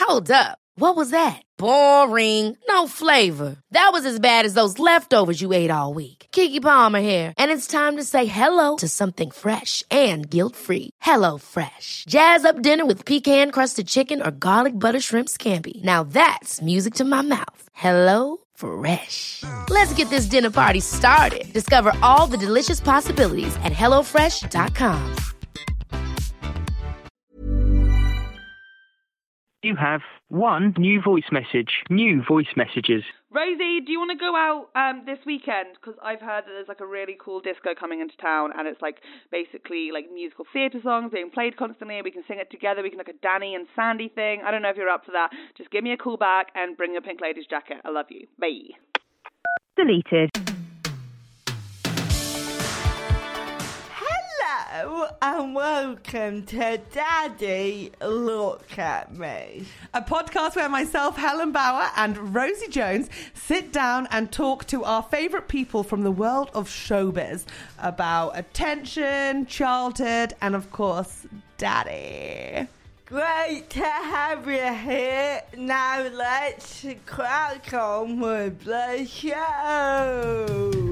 Hold up. What was that? Boring. No flavor. That was as bad as those leftovers you ate all week. Keke Palmer here, and it's time to say hello to something fresh and guilt-free. Hello Fresh. Jazz up dinner with pecan-crusted chicken or garlic butter shrimp scampi. Now that's music to my mouth. Hello Fresh. Let's get this dinner party started. Discover all the delicious possibilities at hellofresh.com. You have one new voice message. New voice messages. Rosie, do you want to go out this weekend? Because I've heard that there's like a really cool disco coming into town, and it's like basically like musical theatre songs being played constantly, and we can sing it together. We can like a Danny and Sandy thing. I don't know if you're up for that. Just give me a call back and bring your Pink Ladies jacket. I love you. Bye. Deleted. Hello and welcome to Daddy Look at Me, a podcast where myself, Helen Bauer, and Rosie Jones sit down and talk to our favourite people from the world of showbiz about attention, childhood, and of course, Daddy. Great to have you here. Now let's crack on with the show.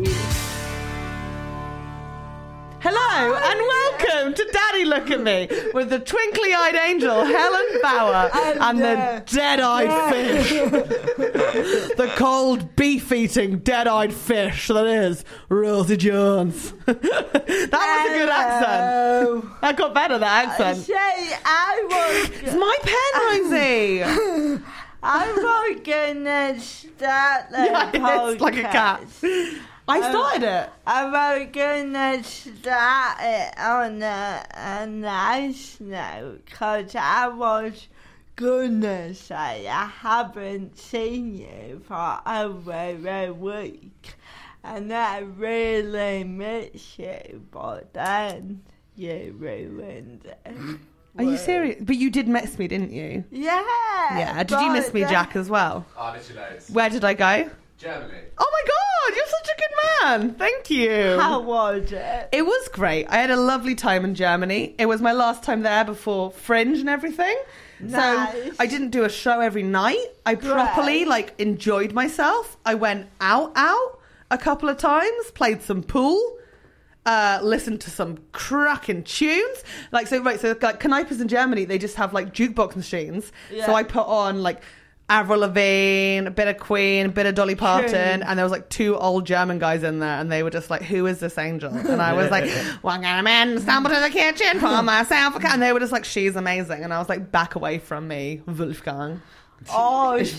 Hello and welcome to Daddy Look at Me with the twinkly-eyed angel Helen Bauer and the dead-eyed fish. The cold beef-eating dead-eyed fish that is Rosie Jones. That was a good accent. I got better, that accent. It's my pen, Rosie. I'm not gonna start the podcast. It's like a cat. I started it. I'm gonna start it on a nice note, because I was gonna say I haven't seen you for over a week, and I really miss you, but then you ruined it. Are you serious? But you did miss me, didn't you? Yeah. Yeah. Did you miss me, Jack, as well? Oh, I miss you loads. Where did I go? Germany. Oh my God, you're such a good man. Thank you. How was it? It was great. I had a lovely time in Germany. It was my last time there before Fringe and everything. Nice. So I didn't do a show every night. I properly enjoyed myself. I went out a couple of times, played some pool, listened to some cracking tunes. So Kneippers in Germany, they just have jukebox machines. Yeah. So I put on Avril Lavigne, a bit of Queen, a bit of Dolly Parton, and there was two old German guys in there, and they were just who is this angel? And I was one kind of man stumbled to the kitchen for myself, and they were just she's amazing, and I was back away from me, Wolfgang. Also,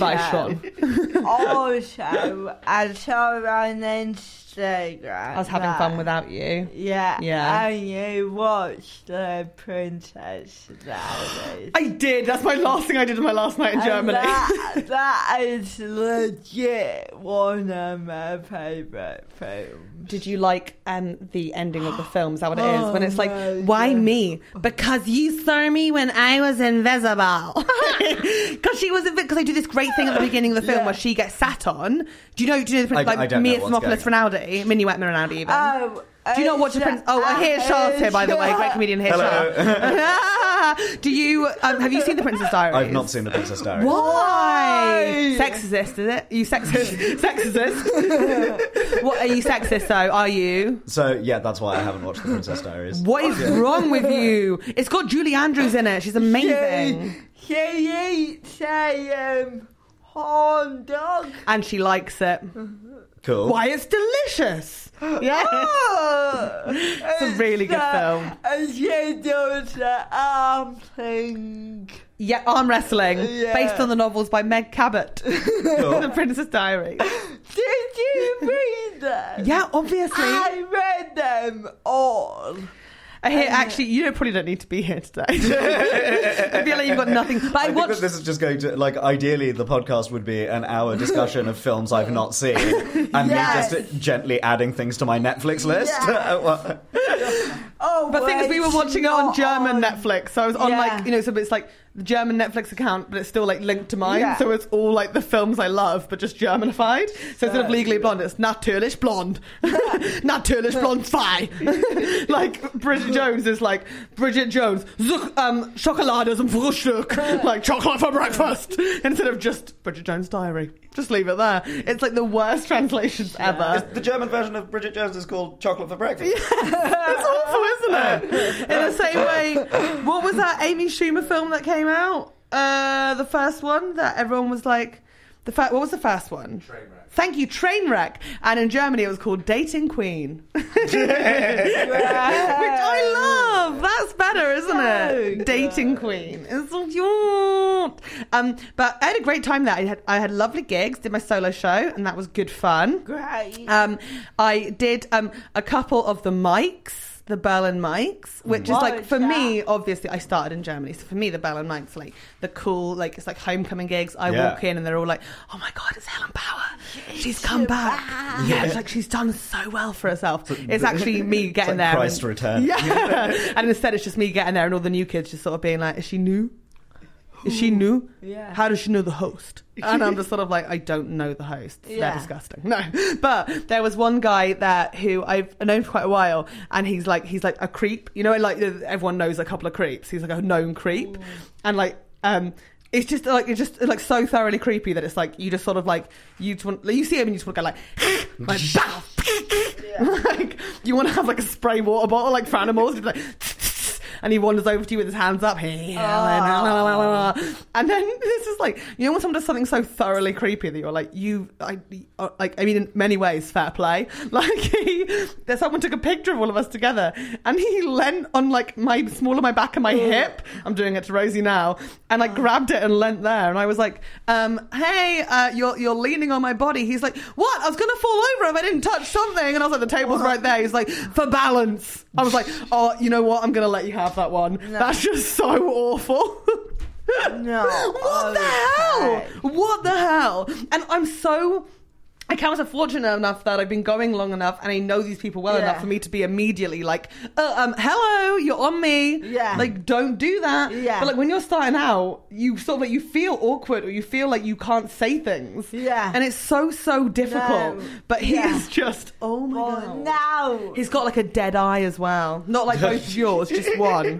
I saw on Instagram. I was having fun without you. Yeah. And you watched the Princess Diaries. I did. That's my last thing I did on my last night in Germany. That is legit one of my favourite films. Did you like the ending of the film? Is that what it is? When it's why me? Because you saw me when I was invisible. Because I do this great thing at the beginning of the film where she gets sat on. Do you know the prince? Mia Thermopolis Rinaldi, Minuet Rinaldi even. Do you not watch the Prince? Here's Charles here, by the way. Great comedian. Here's Charles. Do you have you seen the Princess Diaries? I've not seen the Princess Diaries. Why? Sexist, is it? You sexist? Sexist? What are you sexist though? Are you? So yeah, that's why I haven't watched the Princess Diaries. What is wrong with you? It's got Julie Andrews in it. She's amazing. She eats a horn dog, and she likes it. Cool. Why, it's delicious. Yeah. It's a really good film. And she does the arm thing. Yeah, arm wrestling. Yeah. Based on the novels by Meg Cabot. Cool. The Princess Diaries. Did you read them? Yeah, obviously. I read them all. Actually, you probably don't need to be here today. I feel like you've got nothing. But I think that this is just going to, ideally the podcast would be an hour discussion of films I've not seen, and me just gently adding things to my Netflix list. Yeah. But thing is, we were watching it on German Netflix, so I was on so it's the German Netflix account, but it's still like linked to mine. Yeah. So it's all like the films I love, but just Germanified. So instead of Legally Blonde, it's Natürlich Blonde. Natürlich Blonde 2. Like Bridget Jones is like Bridget Jones. Schokolade zum Frühstück. Like chocolate for breakfast. Instead of just Bridget Jones' Diary. Just leave it there. It's like the worst translations ever. The German version of Bridget Jones is called Chocolate for Breakfast. It's awful, isn't it? In the same way, what was that Amy Schumer film that came out? The first one that everyone was like, what was the first one? Trainwreck. Thank you, Trainwreck. And in Germany it was called Dating Queen. Which I love. That's better, isn't it? Dating Queen. It's so cute. But I had a great time there. I had lovely gigs, did my solo show, and that was good fun. Great. I did a couple of the mics. The Berlin mics, which is like, for me, obviously I started in Germany, so for me the Berlin mics are like the cool, like it's like homecoming gigs. I walk in and they're all like, oh my god, it's Helen Bauer, she's come back. Yeah, it's like she's done so well for herself. It's actually me getting like there Christ return. Yeah. And instead it's just me getting there and all the new kids just sort of being like, is she new? Is she new? Yeah. How does she know the host? And I'm just sort of like, I don't know the host. They're disgusting. No. But there was one guy who I've known for quite a while, and he's like a creep. You know, like everyone knows a couple of creeps. He's like a known creep. Ooh. And like, it's just like so thoroughly creepy that it's like, you just sort of like, you see him and you just want to go like bow. Like, you want to have like a spray water bottle like for animals. Like, and he wanders over to you with his hands up. Hey, Helen. And then this is like, you know when someone does something so thoroughly creepy that you're like, I mean, in many ways, fair play. Like, someone took a picture of all of us together, and he leant on like my back of my hip. I'm doing it to Rosie now, and like grabbed it and leant there, and I was like, hey, you're leaning on my body. He's like, what? I was gonna fall over if I didn't touch something. And I was like, the table's right there. He's like, for balance. I was like, oh, you know what? I'm gonna let you have that one. No. That's just so awful. No. What the hell? And I count myself fortunate enough that I've been going long enough and I know these people well enough for me to be immediately like, hello, you're on me. Yeah. Like, don't do that. Yeah. But like when you're starting out, you sort of like, you feel awkward or you feel like you can't say things. Yeah. And it's so difficult. No. But he is just, oh my God. No. He's got like a dead eye as well. Not like both of yours, just one.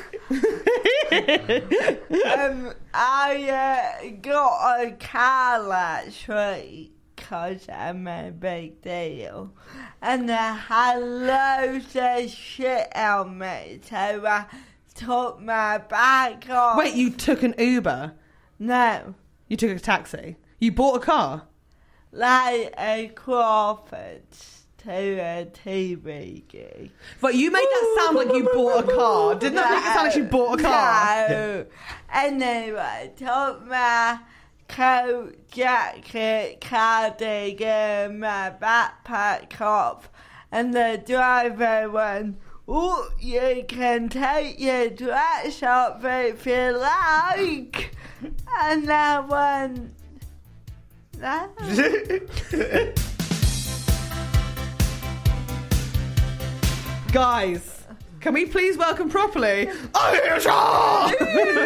I got a car last week because I'm a big deal, and I had loads of shit on me, so I took my bag off. Wait, you took an Uber? No. You took a taxi? You bought a car? Like a Crawford's to a TV gig. But you made that sound like you bought a car. Didn't that make it sound like you bought a car? No. Anyway, took my coat, jacket, cardigan, my backpack off, and the driver went, oh, you can take your dress off if you like. And I went, no. Guys, can we please welcome properly Aisha?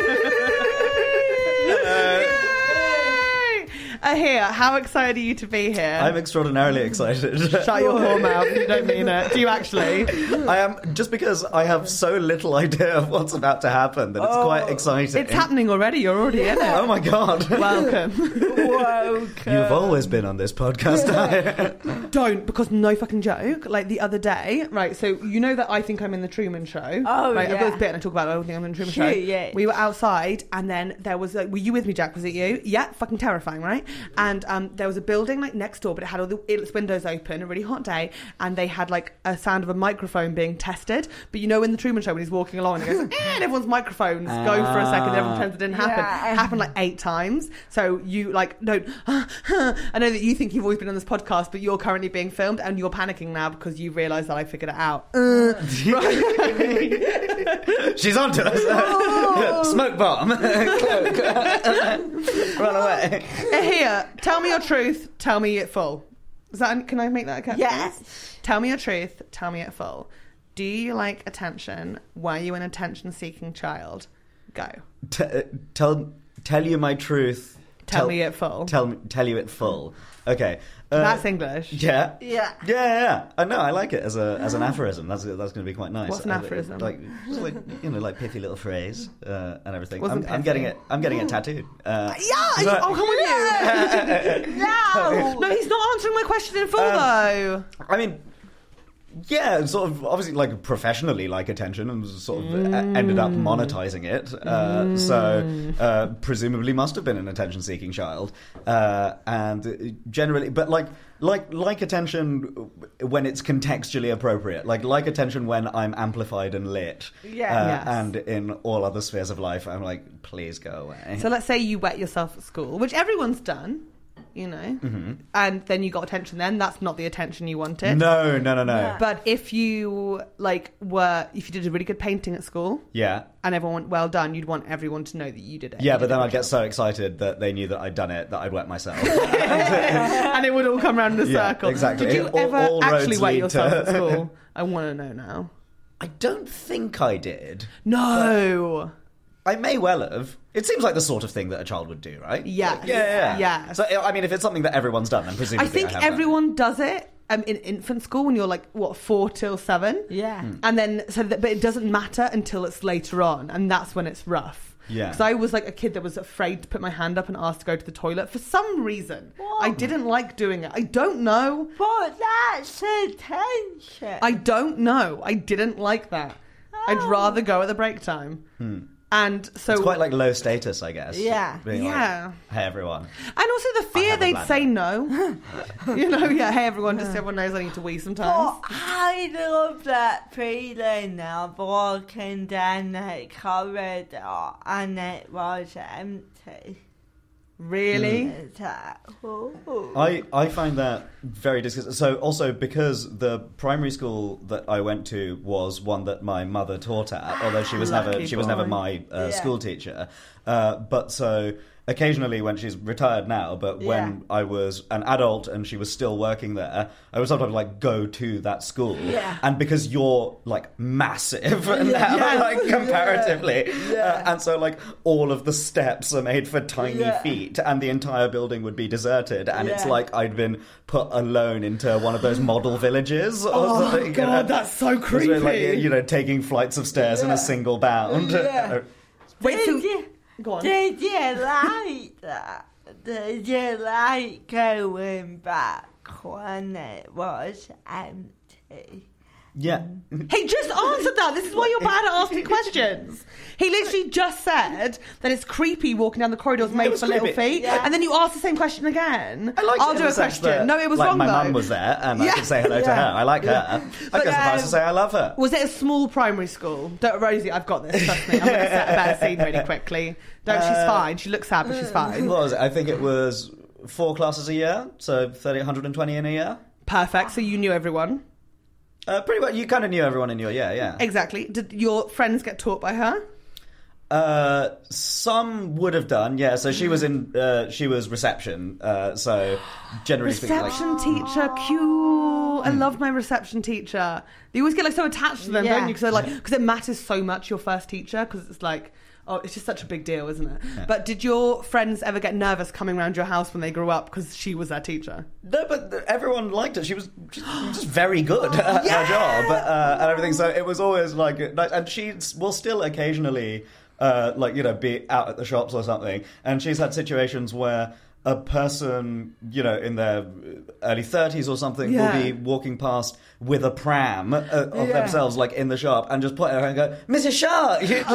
Here, how excited are you to be here? I'm extraordinarily excited. Shut your whore mouth, you don't mean it. Do you actually? I am, just because I have so little idea of what's about to happen that it's quite exciting. It's happening already, you're already in it. Oh my God. Welcome. You've always been on this podcast. Don't, because no fucking joke. Like the other day, right, so you know that I think I'm in the Truman Show. Oh, right, yeah. I've got this bit and I talk about it, I don't think I'm in the Truman Show. Yeah. We were outside and then there was, were you with me, Jack? Was it you? Yeah, fucking terrifying, right? And there was a building like next door, but it had all its windows open, a really hot day, and they had like a sound of a microphone being tested. But you know in the Truman Show when he's walking along and he goes, and everyone's microphones go for a second, everyone pretends it didn't happen. Yeah. It happened like 8 times. So you like don't I know that you think you've always been on this podcast, but you're currently being filmed and you're panicking now because you realise that I figured it out. She's onto us. Smoke bomb. Run away. Here, tell me your truth, tell me it full. Can I make that a cut? Yes. Tell me your truth, tell me it full. Do you like attention? Were you an attention-seeking child? Go. Tell you my truth. Tell me it full. Tell you it full. Okay. That's English. Yeah. Yeah. No, I like it as an aphorism. That's going to be quite nice. What's an aphorism? Like pithy little phrase and everything. Wasn't I'm getting it. I'm getting it tattooed. I'll come with you. No, he's not answering my question in full though. I mean, yeah, sort of obviously like professionally like attention and sort of ended up monetizing it. So presumably must have been an attention-seeking child. And generally, but like attention when it's contextually appropriate. Like attention when I'm amplified and lit. Yes. And in all other spheres of life, I'm like, please go away. So let's say you wet yourself at school, which everyone's done. You know, and then you got attention. Then that's not the attention you wanted. No. Yeah. But if you if you did a really good painting at school, Yeah. and everyone went well done, you'd want everyone to know that you did it. Yeah, You but did then a I'd good get job. so excited that they knew that I'd done it that I'd wet myself. and it would all come around in a Yeah, circle. exactly. Did you All ever roads actually wet lead yourself to- at school? I want to know now. I don't think I did. No. I may well have. It seems like the sort of thing that a child would do, right? Yes. Yeah. Yes. So, I mean, if it's something that everyone's done, then presumably I think have done it. everyone does it in infant school when you're like 4 till 7. Yeah. And then but it doesn't matter until it's later on, and that's when it's rough. Yeah. Because I was like a kid that was afraid to put my hand up and ask to go to the toilet for some reason. What? I didn't like doing it. I don't know. But that's attention. I don't know. I didn't like that. I'd rather go at the break time. And so It's quite like low status, I guess. Yeah. Being like, Yeah. hey, everyone. And also the fear have a they'd bladder. say no. Hey everyone, just so everyone knows I need to wee sometimes. But I love that feeling now, walking down that corridor and it was empty. Really? It's like, ooh. I find that very disgusting. So also because the primary school that I went to was one that my mother taught at, although she was Lucky never boy. my Yeah. school teacher. But so occasionally when she's retired now, but when I was an adult and she was still working there, I would sometimes like go to that school. Yeah. And because you're like massive now, like comparatively, and so like all of the steps are made for tiny feet, and the entire building would be deserted, and it's Yeah. like I'd been put alone into one of those model villages. Or Oh, something, God, that's so It's really creepy. like, taking flights of stairs in a single bound. Yeah. Wait, so... Did you, Go on. did you like that? Did you like going back when it was empty? Yeah. He just answered that. This is why you're bad at asking questions. He literally just said that it's creepy walking down the corridors made was for little creepy. feet, Yeah. and then you ask the same question again. I liked I'll it in do the a sense question. that, No, it was like, wrong my though. mum was there, and I Yeah. could say hello to Yeah. her. I like her. I'd go so far as to say I love her. Was it a small primary school? Don't, Rosie, I've got this. Trust me. I'm going to set a better scene really quickly. She's fine. She looks sad, but she's fine. What was it? I think it was 4 classes a year, so 120 in a year. Perfect. So you knew everyone. Pretty much, you kind of knew everyone in your year, yeah. Exactly. Did your friends get taught by her? Some would have done, yeah. So she was she was reception. So generally speaking, like, Reception teacher, cute. I loved my reception teacher. You always get like so attached to them, Yeah. don't you? Because it matters so much, your first teacher, because it's like, oh, it's just such a big deal, isn't it? Yeah. But did your friends ever get nervous coming around your house when they grew up because she was their teacher? no, but everyone liked her. She was just very good at her job and everything. So it was always like, and she will still occasionally, be out at the shops or something. And she's had situations where a person, in their early 30s or something, will be walking past with a pram of themselves, like in the shop, and just point at her and go, "Mrs. Shah,"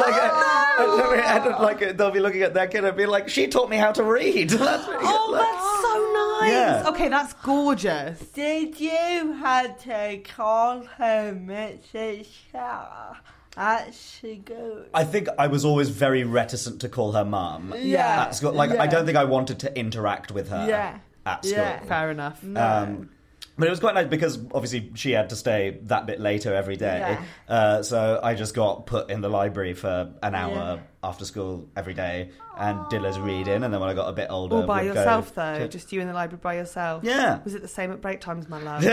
and they'll be looking at their kid and be like, "She taught me how to read." That's really good. That's so nice. Yeah. Okay, that's gorgeous. Did you have to call her Mrs. Shah? That's good. I think I was always very reticent to call her mum Yeah. at school. I don't think I wanted to interact with her Yeah. at school. Yeah. Fair enough. But it was quite nice because obviously she had to stay that bit later every day. So I just got put in the library for an hour after school every day and did loads of reading. And then when I got a bit older... All by would yourself, go though? to- Just you in the library by yourself? Yeah. Was it the same at break times, my love?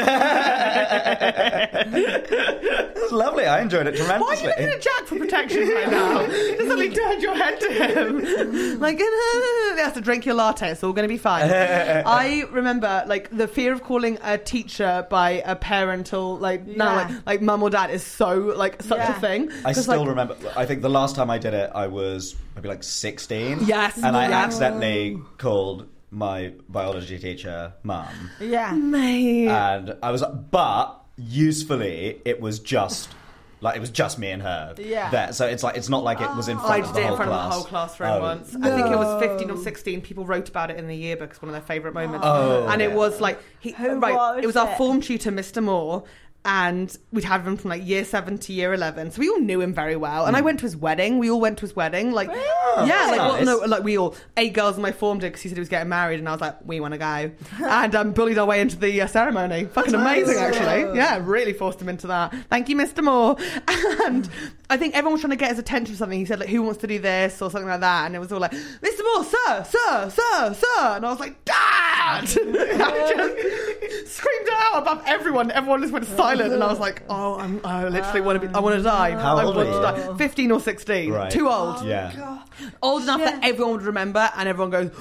It was lovely. I enjoyed it Why are tremendously. you looking at Jack for protection right now? You just suddenly turned your head to him. Like, you have to drink your latte. It's all going to be fine. I remember, like, the fear of calling a teacher by a parental, now, like mum or dad is so, like, such a thing. I 'Cause, still like, remember, I think the last time I did it, I was maybe like 16. Yes. And I Yeah. accidentally called my biology teacher mum. Yeah. Mate. And I was, but usefully, it was just me and her there. So it's not like it was in front I of did the it in whole front class. of the whole classroom once. I think it was 15 or 16 people wrote about it in the yearbook as one of their favourite moments. And it was like it was our form tutor, Mr. Moore, and we'd had him from like year 7 to year 11, so we all knew him very well. And I went to his wedding. We all went to his wedding. Like, we all 8 girls in my form did because he said he was getting married, and I was like, we want to go, and bullied our way into the ceremony. Fucking amazing, actually. Yeah, really forced him into that. Thank you, Mr. Moore. And I think everyone was trying to get his attention for something. He said, like, who wants to do this or something like that, and it was all like, Mr. Moore, sir, and I was like, Dad! I just screamed it out above everyone. Everyone just went silent. And I was like, I literally want to die. How old want were to you? die. 15 or 16. Right. Too old. Yeah. Old enough that everyone would remember, and everyone goes,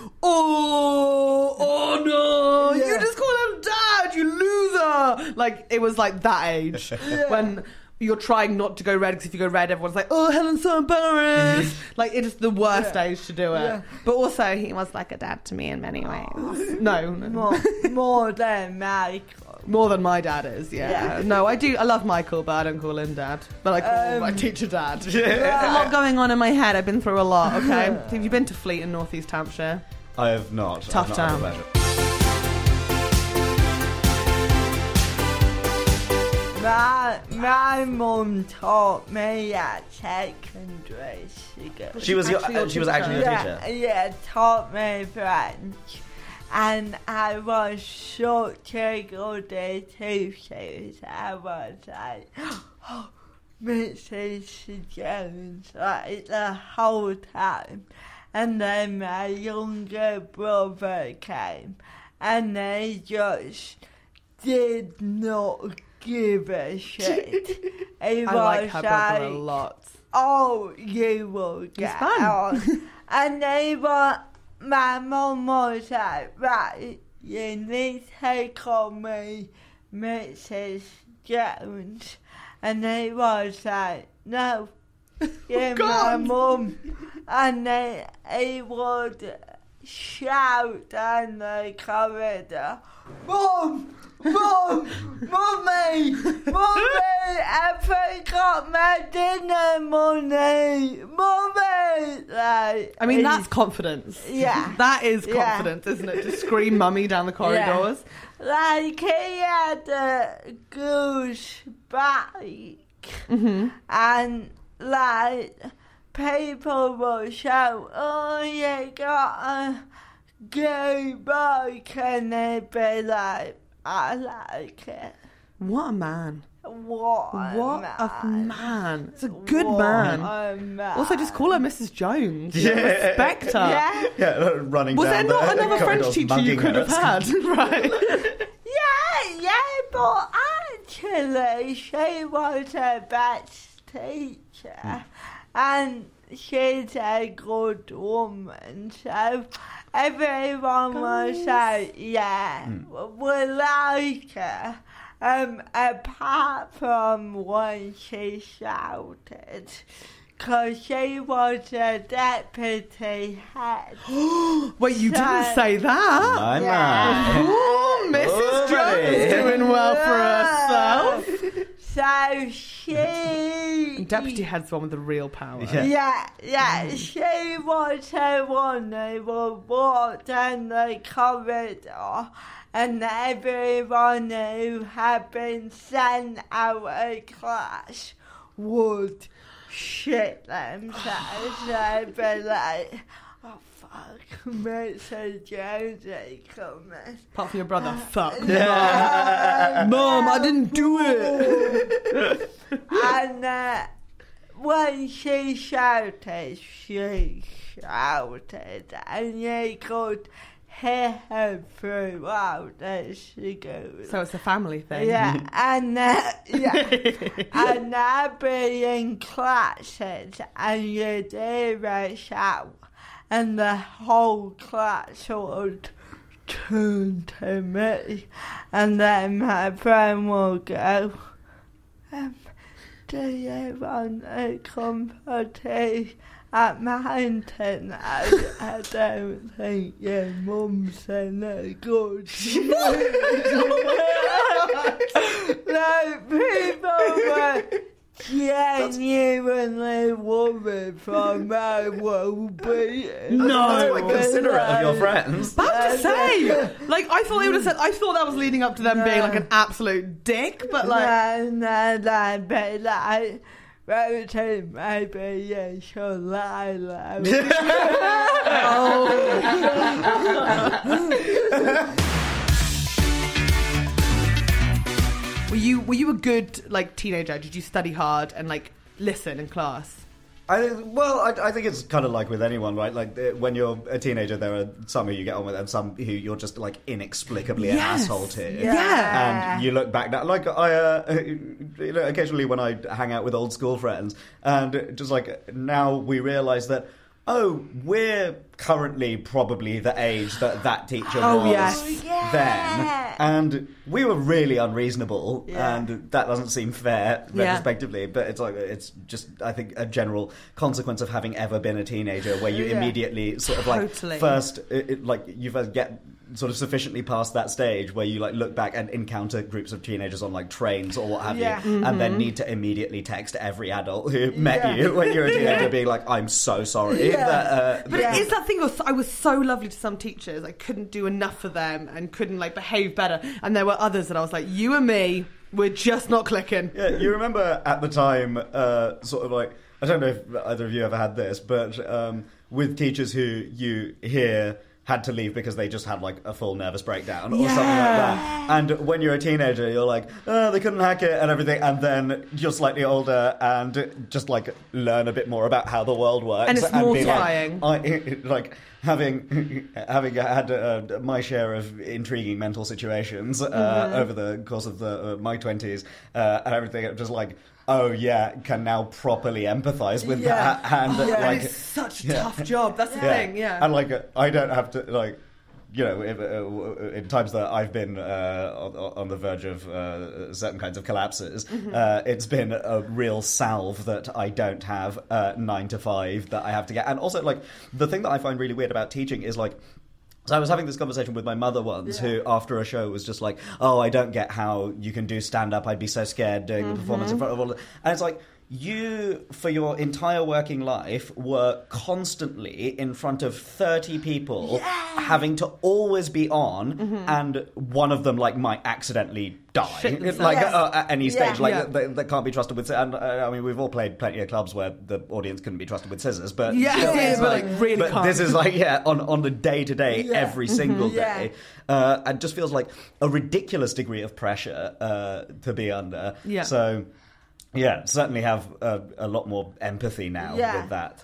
oh no, you just call him Dad, you loser. Like, it was like that age. When you're trying not to go red, because if you go red, everyone's like, oh, Helen's so embarrassed. Like, it is the worst age to do it. Yeah. But also, he was like a dad to me in many ways. No. More than Michael. More than my dad is, yeah. No, I love Michael, but I don't call him Dad. But I call my teacher Dad. There's a lot going on in my head. I've been through a lot, okay? Have you been to Fleet in North East Hampshire? I have not. Tough I've not had town. the pleasure. My mum taught me at secondary school. She was actually your teacher. Yeah, taught me French. And I was such a good teacher. I was like, oh, Mrs. Jones, like the whole time. And then my younger brother came, and they just did not give a shit. I like her brother a lot. Oh, you will get on. And they were... My mum was like, right, you need to call me Mrs. Jones. And they was like, no, you're my mum. And he would shout down the corridor, Mum! Mummy! I forgot my dinner money! Mummy! Like, I mean, that's confidence. Yeah. That is confidence, isn't it? To scream mummy down the corridors. Yeah. Like, he had a goose bike. And, like, people will shout, oh, you got a gay bike. And they'd be like, I like it. What a man. What a man. It's a good man. Also, just call her Mrs. Jones. Yeah. Respect her. Yeah, running Was down there not the another French corridors, teacher you mugging could her have had? Right. Yeah, but actually, she was a best teacher. And she's a good woman, so everyone was like, yeah, we like her. Apart from when she shouted, because she was a deputy head. Wait, you didn't say that? My man. Ooh, Mrs. Jones doing well for herself. So she... Deputy head's the one with the real power. Yeah, she was the one who would walk down the corridor, and everyone who had been sent out of class would shit themselves. They'd be like, oh fuck, fuck, Mr. Jonesy coming. Apart from your brother. Fuck. Mom, I didn't do it. And when she shouted, and you could hear her throughout as she goes. So it's a family thing. Yeah, and and I'd be in classes and you'd hear her shout and the whole class would turn to me and then my friend would go, do you want to come for tea at Mountain? I don't think your mum's in a good shape. Like, people were genuinely worried for my well-being. No, quite considerate of your friends. I have to say, like, I thought they would have said. I thought that was leading up to them being like an absolute dick, but like, but like, Rosie, maybe you should lie low. Were you a good like teenager? Did you study hard and like listen in class? I think it's kind of like with anyone, right? Like when you're a teenager, there are some who you get on with and some who you're just like inexplicably an asshole to. Yeah. And you look back now, like occasionally when I hang out with old school friends, and just like now we realise that, oh, we're currently probably the age that teacher was then. And we were really unreasonable, and that doesn't seem fair retrospectively, but it's like, it's just, I think, a general consequence of having ever been a teenager, where you immediately sort of like, first, like, you first get sort of sufficiently past that stage where you like look back and encounter groups of teenagers on like trains or what have you, and then need to immediately text every adult who met you when you're a teenager being like, I'm so sorry. But it is that thing of, I was so lovely to some teachers, I couldn't do enough for them and couldn't like behave better, and there were others that I was like, you and me, we're just not clicking. Yeah, you remember at the time, sort of like, I don't know if either of you ever had this, but with teachers who you hear had to leave because they just had like a full nervous breakdown or something like that. And when you're a teenager, you're like, oh, they couldn't hack it and everything. And then you're slightly older and just like learn a bit more about how the world works. And it's mortifying. Like having had my share of intriguing mental situations over the course of my 20s and everything, I'm just like, oh yeah, can now properly empathise with that. And like, it's such a tough job. That's the thing. Yeah, and like I don't have to like, you know, in times that I've been on the verge of certain kinds of collapses, it's been a real salve that I don't have 9 to 5 that I have to get. And also, like, the thing that I find really weird about teaching is like, so I was having this conversation with my mother once, who after a show was just like, oh, I don't get how you can do stand-up. I'd be so scared doing the performance in front of all of... And it's like, you, for your entire working life, were constantly in front of 30 people, having to always be on, and one of them, like, might accidentally die. Like, at any stage. Like, they can't be trusted with... And, I mean, we've all played plenty of clubs where the audience couldn't be trusted with scissors, but... But this is, like, on the day-to-day, every single day. It just feels like a ridiculous degree of pressure to be under. So... yeah, certainly have a lot more empathy now with that.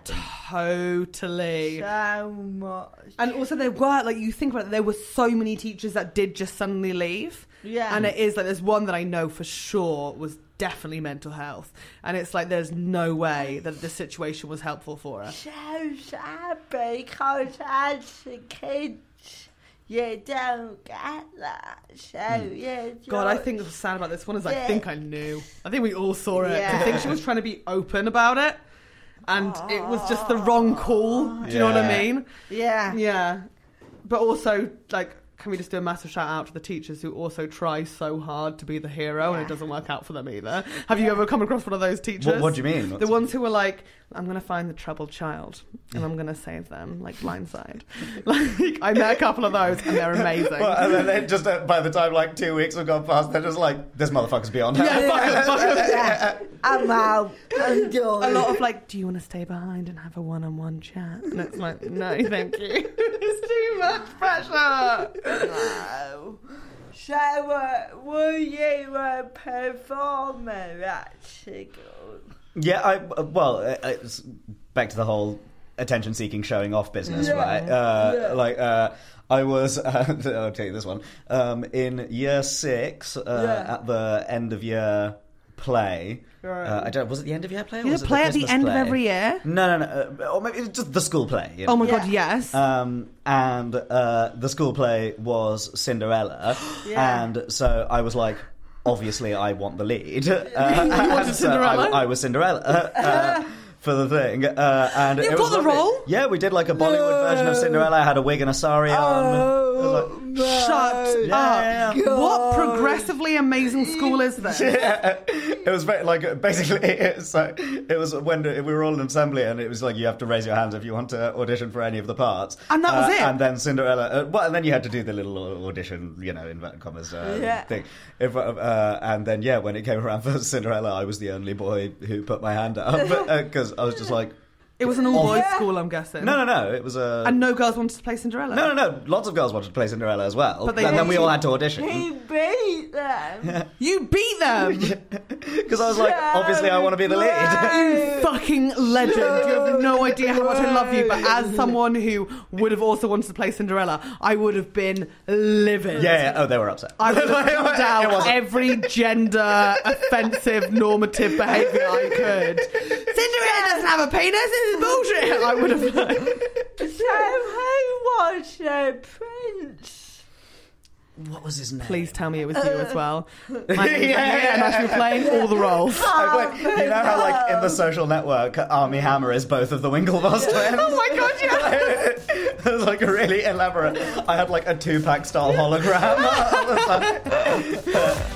Totally. So much. And also there were, like, you think about it, there were so many teachers that did just suddenly leave. Yeah. And it is, like, there's one that I know for sure was definitely mental health. And it's like, there's no way that this situation was helpful for her. So sad, because as a kid, you don't get that. So God, I think what's sad about this one is I think I knew. I think we all saw it. I think she was trying to be open about it, and it was just the wrong call. Do you know what I mean? Yeah. Yeah. But also, like, can we just do a massive shout out to the teachers who also try so hard to be the hero and it doesn't work out for them either? Have you ever come across one of those teachers? What do you mean? The ones who were like, I'm going to find the troubled child and I'm going to save them, like Blindside. Like, I met a couple of those and they're amazing. Well, and then they just, by the time like 2 weeks have gone past, they're just like, this motherfucker's beyond help. Yeah, fuck 'em. I'm out. I'm done. A lot of like, do you want to stay behind and have a one-on-one chat? And it's like, no, thank you. It's too much pressure. No. So, were you a performer at school? Yeah, it's back to the whole attention-seeking, showing-off business, right? I was, I'll tell you this one, in year 6, at the end-of-year play. Was it the end-of-year play? Or You was it play the at the Christmas end play? of every year? No. Or maybe it's just the school play. You know? Oh my god, yes. And the school play was Cinderella. And so I was like, obviously I want the lead. You wanted Cinderella? I was Cinderella. For the thing, and You it got was the lovely. role? Yeah, we did like a Bollywood version of Cinderella. I had a wig and a sari on. Shut up. What progressively amazing school is this? Yeah, it was very, like basically it was when we were all in assembly, and it was like you have to raise your hands if you want to audition for any of the parts, and that was it. And then Cinderella, and then you had to do the little audition, inverted commas thing. And then when it came around for Cinderella, I was the only boy who put my hand up because I was just like. It was an all-boys school, I'm guessing. No. It was a... And no girls wanted to play Cinderella? No. Lots of girls wanted to play Cinderella as well. But and then we all had to audition. He beat them. You beat them? Because I was like, obviously I want to be the lead. You fucking legend. You have no idea how much I love you, but as someone who would have also wanted to play Cinderella, I would have been livid. Yeah. Oh, they were upset. I would have pulled out every gender offensive normative behaviour I could. Cinderella doesn't have a penis, this is bullshit. I would have. So who was the prince? What was his name? Please tell me it was you as well. My name's and I should be playing all the roles. You know how, like, in The Social Network, Armie Hammer is both of the Winklevoss twins? Oh my god, yeah! It was, like, a really elaborate... I had, like, a Tupac style hologram all the time.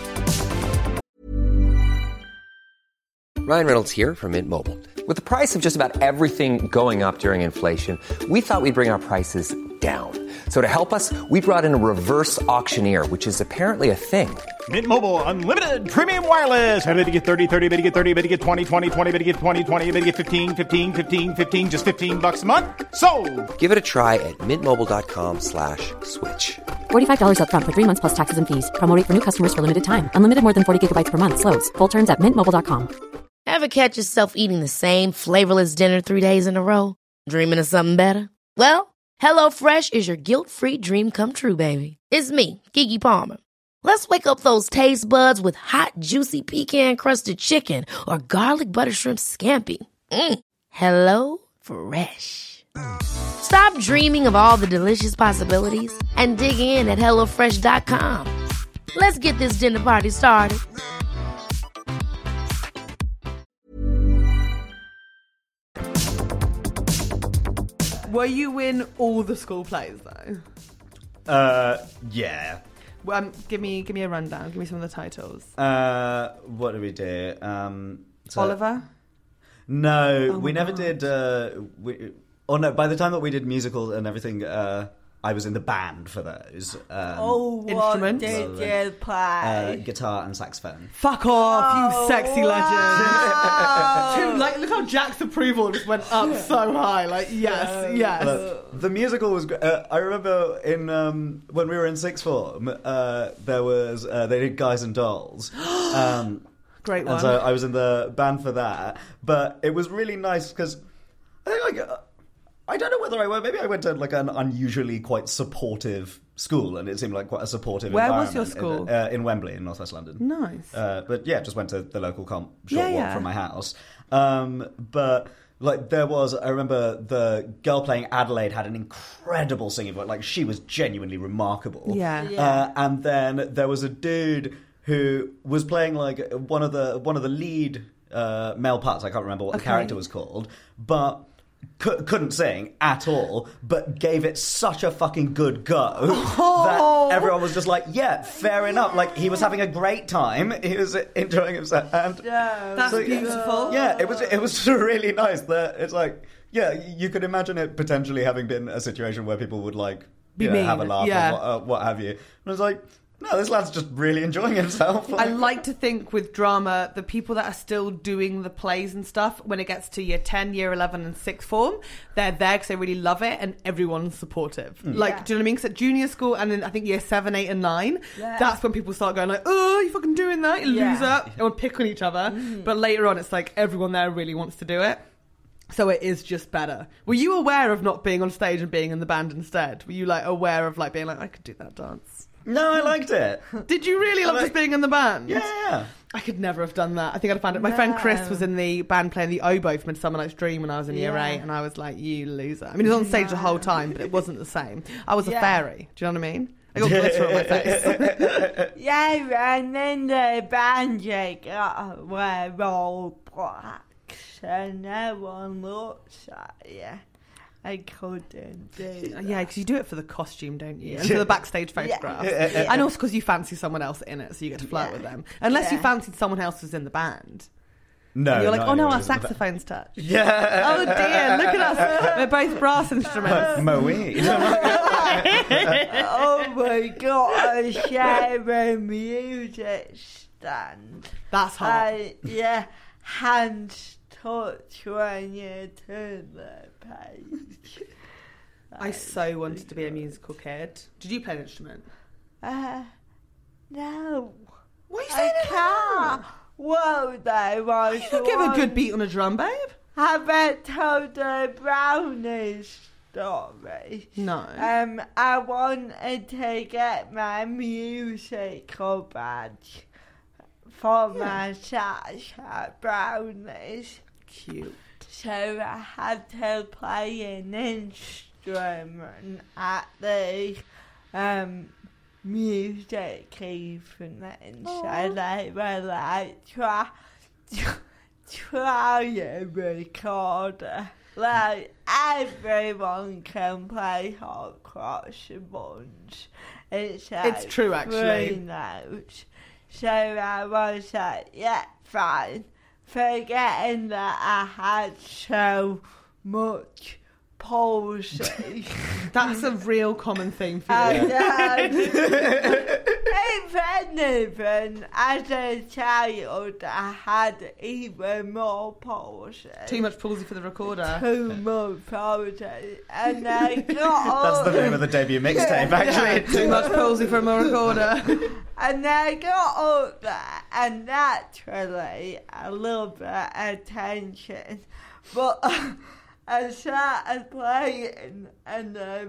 Ryan Reynolds here from Mint Mobile. With the price of just about everything going up during inflation, we thought we'd bring our prices down. So to help us, we brought in a reverse auctioneer, which is apparently a thing. Mint Mobile Unlimited Premium Wireless. How to get 30, 30, bit to get 30, bit to get 20, 20, 20, bit to get 20, 20, bit to get 15, 15, 15, 15, just $15 a month? Sold! Give it a try at mintmobile.com/switch. $45 up front for 3 months plus taxes and fees. Promo rate for new customers for limited time. Unlimited more than 40 gigabytes per month. Slows full terms at mintmobile.com. Ever catch yourself eating the same flavorless dinner 3 days in a row? Dreaming of something better? Well, HelloFresh is your guilt-free dream come true, baby. It's me, Keke Palmer. Let's wake up those taste buds with hot, juicy pecan-crusted chicken or garlic butter shrimp scampi. Hello Fresh. Stop dreaming of all the delicious possibilities and dig in at HelloFresh.com. Let's get this dinner party started. Were you in all the school plays though? Yeah. Give me a rundown. Give me some of the titles. What did we do? Oliver? No, we never did. No. By the time that we did musicals and everything, I was in the band for those. What instruments? did you play? Guitar and saxophone. Fuck off, you sexy legend. Wow. Look how Jack's approval just went up so high. Like, yes. The musical was. I remember in when we were in sixth form, there was they did Guys and Dolls. Great one. And so I was in the band for that, but it was really nice because I think I don't know whether I went. Maybe I went to like an unusually quite supportive school, and it seemed like quite a supportive environment. Where was your school? In Wembley, in North West London. Nice. But yeah, just went to the local short walk Yeah. from my house. But like there was, I remember the girl playing Adelaide had an incredible singing voice. Like she was genuinely remarkable. Yeah. And then there was a dude who was playing like one of the lead male parts. I can't remember what the character was called, but couldn't sing at all, but gave it such a fucking good go that everyone was just like, yeah, fair enough. Like, he was having a great time. He was enjoying himself. And that's beautiful. Yeah, it was really nice. That it's like, yeah, you could imagine it potentially having been a situation where people would like have a laugh or what have you. And I was like, no, this lad's just really enjoying himself. I like to think with drama, the people that are still doing the plays and stuff, when it gets to year 10, year 11 and sixth form, they're there because they really love it and everyone's supportive. Like, do you know what I mean? Because at junior school and then I think year 7, 8 and 9, that's when people start going like, oh, you fucking doing that, you loser. And would pick on each other. But later on, it's like everyone there really wants to do it. So it is just better. Were you aware of not being on stage and being in the band instead? Were you like aware of like being like, I could do that dance? No, I liked it. Did you really love just being in the band? Yeah. I could never have done that. I think I'd have found it. My friend Chris was in the band playing the oboe for Midsummer Night's Dream when I was in year 8, and I was like, you loser. I mean, he was on stage the whole time, but it wasn't the same. I was a fairy. Do you know what I mean? I got glitter on my face. Yeah, and then the band were all black, so no one looks at you. I couldn't do that. Yeah, because you do it for the costume, don't you? And for the backstage photographs. Yeah. And also because you fancy someone else in it, so you get to flirt with them. Unless you fancied someone else was in the band. No. And you're like, oh no, our saxophone's touched. Yeah. Oh dear, look at us. We're both brass instruments. Moe. Oh my God, I share a music stand. That's hot. Hands touch when you turn the page. I so wanted to be a musical kid. Did you play an instrument? No. What are you saying? I can't. Well, there was You could give a good beat on a drum, babe. Have I told the brownies story? No. I wanted to get my musical badge for my church at Brownies. Cute. So I had to play an instrument at the music evening. So they were like, try a recorder. Like, everyone can play Hot Cross Buns. It's true, actually. 3 notes. So I was like, yeah, fine. Forgetting that I had so much palsy. That's a real common theme for you. If anything, as a child, I had even more palsy. Too much palsy for the recorder. Too much palsy. And I got That's the name of the debut mixtape, actually. Too much palsy for a recorder. And I got up there, and naturally, a little bit of attention. But I started playing, and the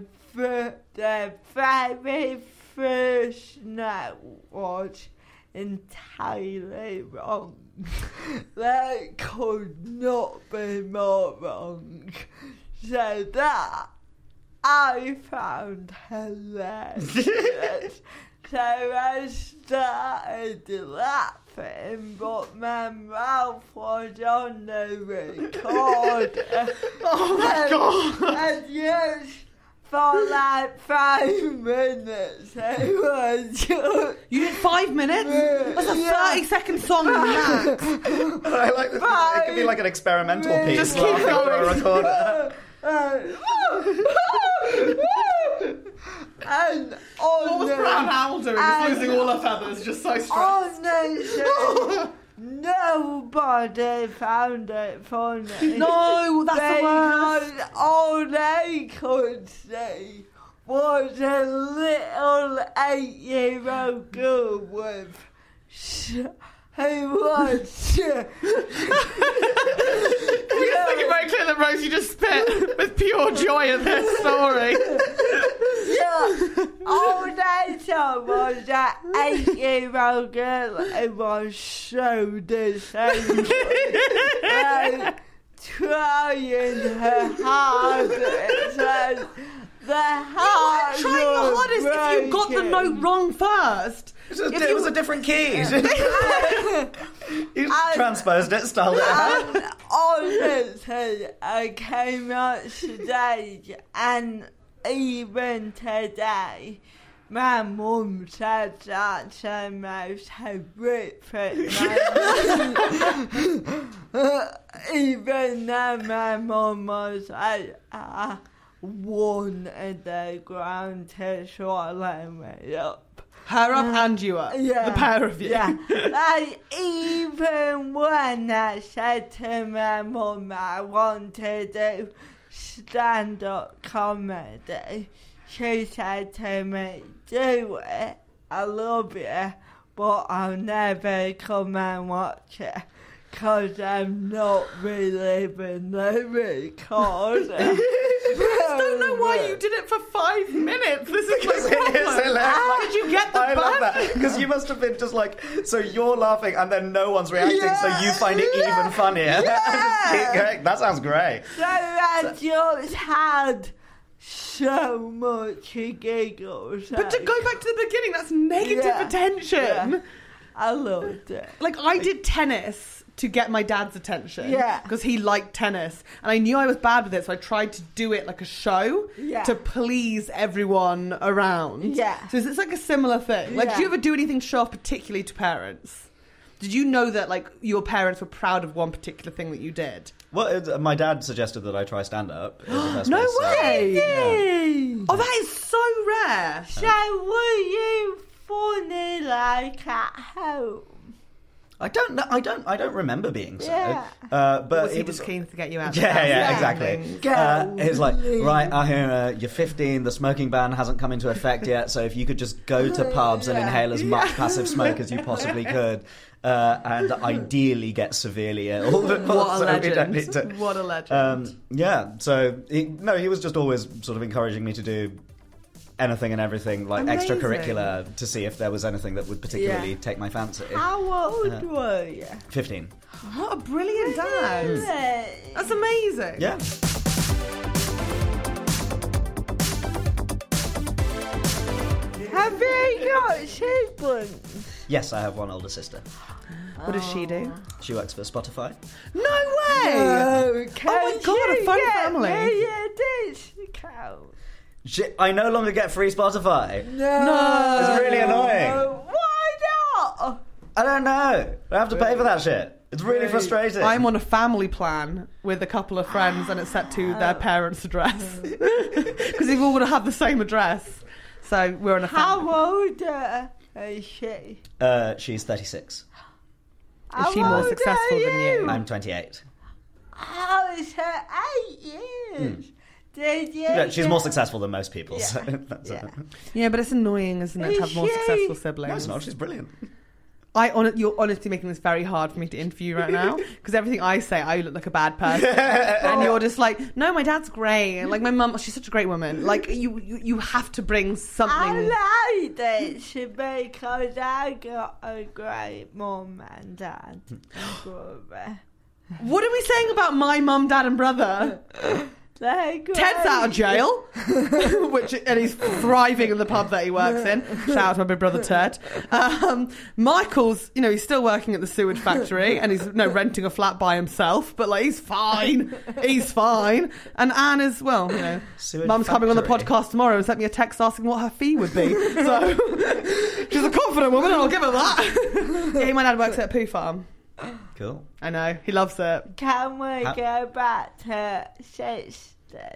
very first note was entirely wrong. That could not be more wrong. So that I found hilarious. So I started laughing, but my mouth was on the recorder. Oh my God! And yes, for like 5 minutes, it was just... You did 5 minutes? That's a 30-second song max. I like this. It could be like an experimental piece. Just keep going. For a recorder. And what was Brown Owl doing? Just losing all her feathers, just so stressed. Honestly, nobody found it funny. No, that's the worst. Because all they could see was a little 8-year-old girl with... Who was... Can we just make it very clear that Rosie just spit with pure joy at this story? Yeah, all they saw was that 8-year-old girl who was so disabled, like, trying her hardest. The heart trying your hardest if you got the note wrong first. It was a different key. You transposed it, styled it out. Honestly, honestly, I came on stage and even today, my mum said that's the most horrific even though my mum was like, I wanted the ground to swallow me up. Her up and you up. Yeah. The pair of you. Yeah. Like, even when I said to my mum I want to do stand-up comedy, she said to me, do it, I love you, but I'll never come and watch it. Because I'm not reliving the recording. I don't know why you did it for 5 minutes. This is my problem. How did you get the I love that. Because you must have been just like, so you're laughing and then no one's reacting, so you find it even funnier. Yeah. That sounds great. So I just had so much giggles. But to go back to the beginning, that's negative attention. Yeah. I loved it. Like, I did tennis to get my dad's attention. Yeah. Because he liked tennis. And I knew I was bad with it, so I tried to do it like a show to please everyone around. Yeah. So it's like a similar thing. Like, did you ever do anything to show off particularly to parents? Did you know that, like, your parents were proud of one particular thing that you did? Well, my dad suggested that I try stand-up. No way! Yeah. Oh, that is so rare. So were you funny like at home? I don't know. I don't remember being so. Yeah. But was he it was just keen to get you out? Yeah, exactly. It's like, right, I hear you're 15. The smoking ban hasn't come into effect yet. So if you could just go to pubs and inhale as much passive smoke as you possibly could, and ideally get severely ill. What a legend! What a legend! Yeah. So he was just always sort of encouraging me to do anything and everything, like extracurricular, to see if there was anything that would particularly take my fancy. How old were you? 15. What a brilliant dad! Really? That's amazing. Yeah. Have you got siblings? Yes, I have one older sister. What does she do? She works for Spotify. No way! Oh my God, a fun family. I no longer get free Spotify. No. It's really annoying. Why not? I don't know. I have to pay for that shit. It's really frustrating. I'm on a family plan with a couple of friends and it's set to their parents' address. Because they've all got to have the same address. So we're on a family. How old is she? She's 36. Is she more successful than you? I'm 28. Oh, it's her 8 years. Did you She's more successful than most people. So that's yeah, but it's annoying, isn't it, to have more successful siblings? No, it's not. She's brilliant. You're honestly making this very hard for me to interview right now because everything I say, I look like a bad person, and you're just like, no, my dad's great. Like my mum, she's such a great woman. Like you have to bring something. I like this because I got a great mum and dad and brother. What are we saying about my mum, dad, and brother? Ted's out of jail, and he's thriving in the pub that he works in. Shout out to my big brother Ted. Michael's, he's still working at the sewage factory, and he's renting a flat by himself. But like, he's fine. He's fine. And Anne is Mum's coming on the podcast tomorrow and sent me a text asking what her fee would be. So she's a confident woman, and I'll give her that. Yeah, my dad works at a poo farm. Cool. I know, he loves it. Can we go back to sisters,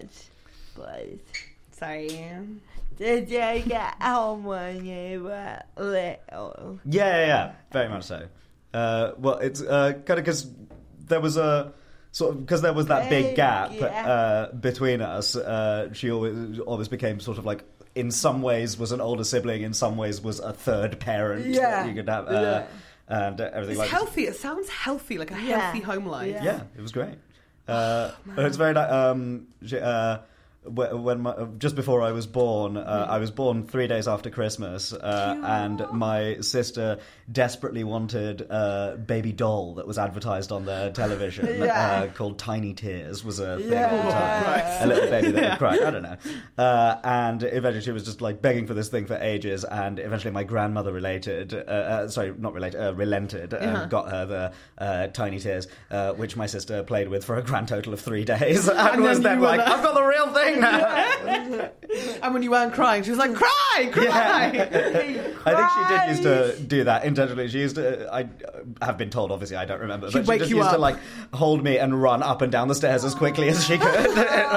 please? Sorry. Did you get on when you were little? Yeah, very much so. Well, it's kind of because there was a sort of because there was that big gap between us. She always became sort of like, in some ways was an older sibling, in some ways was a third parent that you could have. And everything it's healthy. It sounds healthy, like a healthy home life. Yeah, it was great. It's very just before I was born, I was born 3 days after Christmas, and my sister desperately wanted a baby doll that was advertised on the television called Tiny Tears was a thing at the time. A little baby that would cry. I don't know. And eventually she was just like begging for this thing for ages, and eventually my grandmother relented and got her the Tiny Tears, which my sister played with for a grand total of 3 days, and was then like, I've got the real thing now. And when you weren't crying, she was like, cry! I think she did used to do that intentionally. She used to, I have been told, obviously I don't remember, but she just used to like hold me and run up and down the stairs as quickly as she could.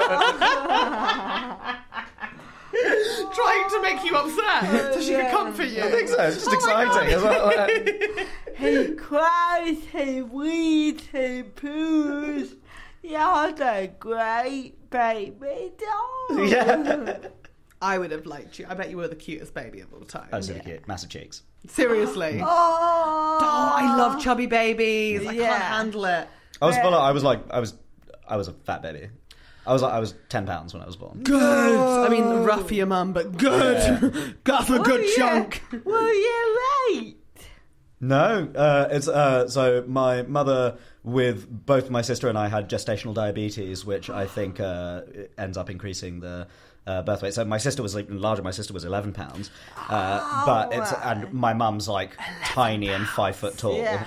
Trying to make you upset so she could comfort you. I think so. It's just exciting as well. He cries, he weeds, he poos. You're a great baby doll. Yeah. I would have liked you. I bet you were the cutest baby of all time. Oh, so cute. Massive cheeks. Seriously. Oh, I love chubby babies. I can't handle it. I was a fat baby. I was 10 pounds when I was born. Good. I mean, rough for your mum, but good. Yeah. Got a good chunk. Were you late? No, it's so my mother with both my sister and I had gestational diabetes, which I think ends up increasing the birth weight. So my sister was even larger. My sister was 11 pounds, and my mum's like tiny and 5 foot tall. Yeah.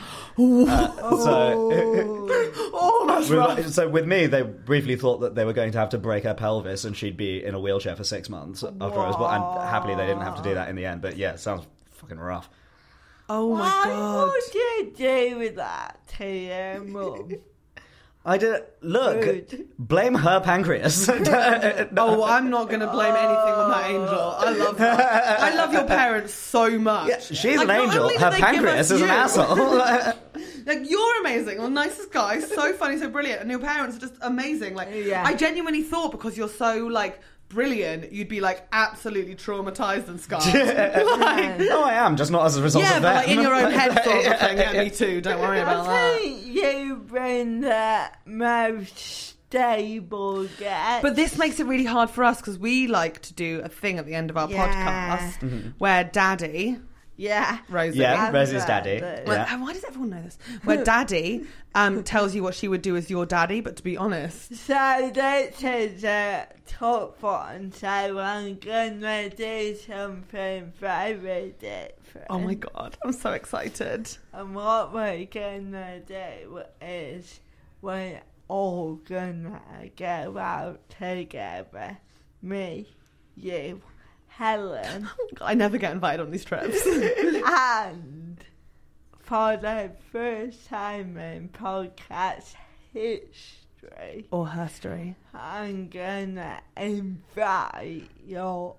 So with me, they briefly thought that they were going to have to break her pelvis and she'd be in a wheelchair for 6 months after I was born. And happily, they didn't have to do that in the end. But yeah, it sounds fucking rough. Oh my God. What would you do with that to your mum? I did. Look, blame her pancreas. Oh, I'm not going to blame anything on that angel. I love her. I love your parents so much. Yeah, she's an angel. Her pancreas is an asshole. Like, you're amazing. The nicest guy. So funny, so brilliant. And your parents are just amazing. Like, I genuinely thought because you're so, like, brilliant, you'd be like absolutely traumatized and scarred. No, I am, just not as a result of that. Yeah, but like in your own head sort of thing. Yeah, me too. Don't worry about that. I think you've been the most stable guest. But this makes it really hard for us because we like to do a thing at the end of our podcast where Daddy. Yeah. Rosie. Yeah, Rosie's daddy. Well, why does everyone know this? Where Daddy tells you what she would do as your daddy, but to be honest... So this is a top one, so I'm going to do something very different. Oh my God, I'm so excited. And what we're going to do is we're all going to go out together. Me, you, Helen. I never get invited on these trips. And for the first time in podcast history, or herstory, I'm gonna invite your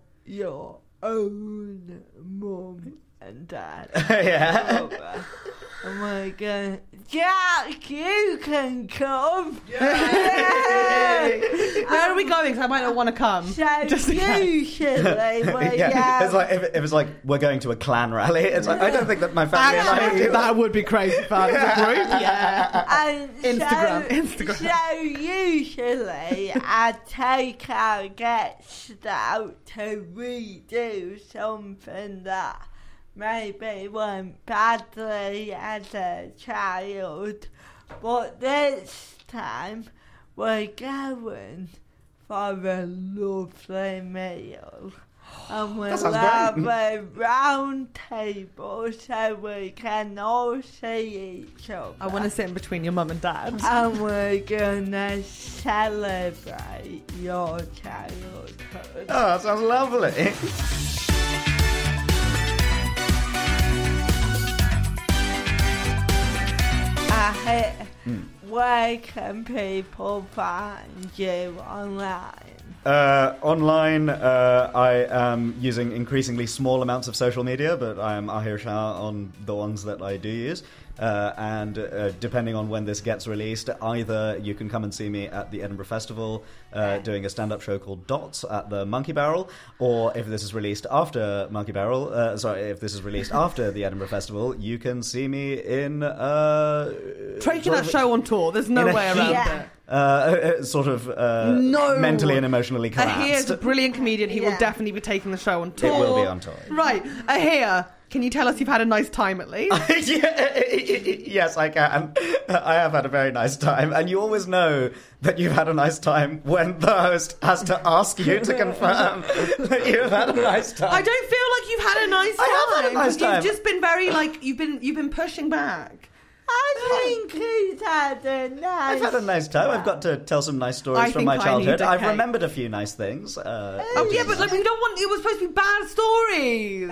own mum and dad over. And we're going, Jack, you can come. Yay! Where are we going? Because I might not want to come. So usually we're it's like if it's like we're going to a clan rally. It's like I don't think that my family and I would do that. That would be crazy fun. As a group, yeah. And Instagram. So usually I take our guests out to redo something that maybe went badly as a child, but this time we're going for a lovely meal. And we'll have a round table so we can all see each other. I want to sit in between your mum and dad. And we're going to celebrate your childhood. Oh, that sounds lovely. Where can people find you online? Online, I am using increasingly small amounts of social media, but I am Ahir Shah on the ones that I do use. and depending on when this gets released, either you can come and see me at the Edinburgh Festival doing a stand-up show called Dots at the Monkey Barrel, or if this is released after if this is released after the Edinburgh Festival, you can see me in taking that show on tour. There's no way around it. Mentally and emotionally collapsed. Ahir's a brilliant comedian. He will definitely be taking the show on tour. It will be on tour. Right, Ahir, can you tell us you've had a nice time at least? Yes, I can. I have had a very nice time, and you always know that you've had a nice time when the host has to ask you to confirm that you've had a nice time. I don't feel like you've had a nice time. I have had a nice time. You've just been very you've been pushing back. I think he's had a nice time. I've had a nice time. I've got to tell some nice stories from my childhood. I've remembered a few nice things. But we don't want. It was supposed to be bad stories.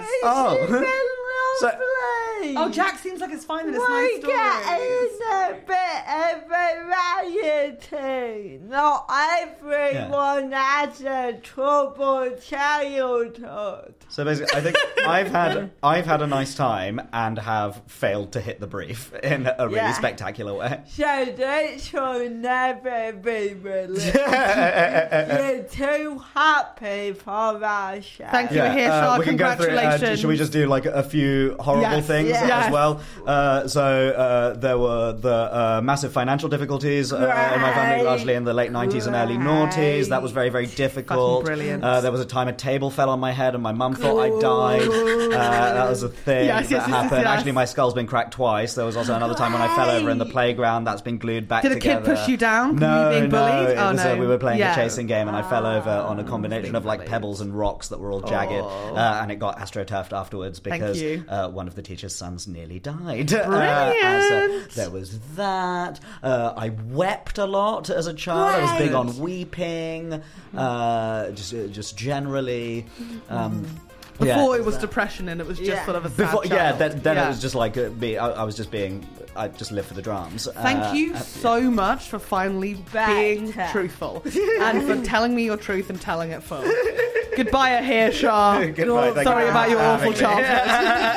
Jack seems like it's fine and it's nice stories. We're getting a bit of variety. Not everyone has a troubled childhood. So basically, I think I've had a nice time and have failed to hit the brief in a really spectacular way. So this will never be released. You're too happy for our show. Thank you, Ahir. We can go through. Should we just do like a few horrible things as well? So there were the massive financial difficulties in my family, largely in the late 90s and early noughties. That was very, very difficult. Brilliant. There was a time a table fell on my head and my mum thought I died. That was a thing that happened. Yes. Actually, my skull's been cracked twice. There was also another time when I fell over in the playground. That's been glued back together. Did a kid push you down? No, you being bullied? We were playing a chasing game and I fell over on a combination of like pebbles and rocks that were all jagged, and it got astroturfed afterwards because one of the teacher's sons nearly died. Brilliant. So there was that. I wept a lot as a child. I was big on weeping, just generally. Before it was depression and it was just sort of a sad child. Then it was just like I was just being. I just lived for the drums. Thank you so much for finally being truthful and for telling me your truth and telling it full. Goodbye, Ahir Shah. Goodbye. Sorry about your awful childhood.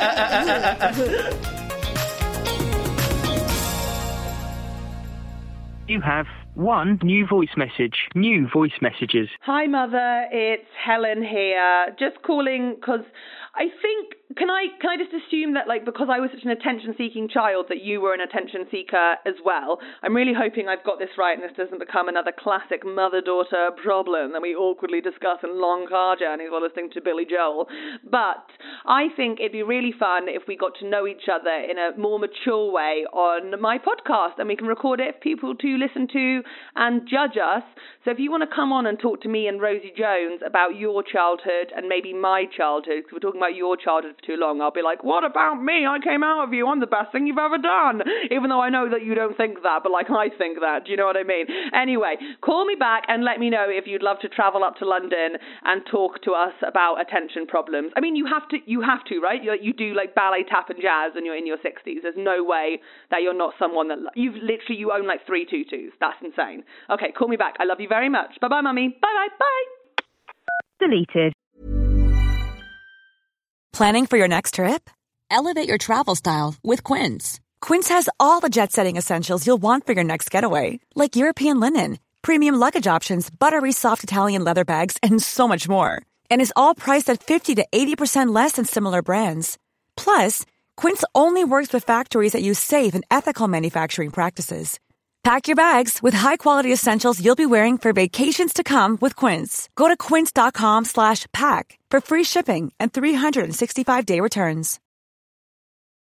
You have one new voice message. New voice messages. Hi, Mother. It's Helen here. Just calling because I think, can I just assume that, like, because I was such an attention-seeking child, that you were an attention seeker as well? I'm really hoping I've got this right and this doesn't become another classic mother-daughter problem that we awkwardly discuss in long car journeys while listening to Billy Joel. But I think it'd be really fun if we got to know each other in a more mature way on my podcast, and we can record it for people to listen to and judge us. So if you want to come on and talk to me and Rosie Jones about your childhood and maybe my childhood, because we're talking about your childhood for too long, I'll be like, what about me? I came out of you. I'm the best thing you've ever done. Even though I know that you don't think that, but like I think that. Do you know what I mean? Anyway, call me back and let me know if you'd love to travel up to London and talk to us about attention problems. I mean, you have to, right? You do like ballet, tap and jazz and you're in your 60s. There's no way that you're not someone that you own like 3 tutus. That's insane. Okay, call me back. I love you very much. Bye-bye, Mummy. Bye-bye. Bye. Deleted. Planning for your next trip? Elevate your travel style with Quince. Quince has all the jet-setting essentials you'll want for your next getaway, like European linen, premium luggage options, buttery soft Italian leather bags, and so much more. And is all priced at 50 to 80% less than similar brands. Plus, Quince only works with factories that use safe and ethical manufacturing practices. Pack your bags with high-quality essentials you'll be wearing for vacations to come with Quince. Go to quince.com/pack for free shipping and 365-day returns.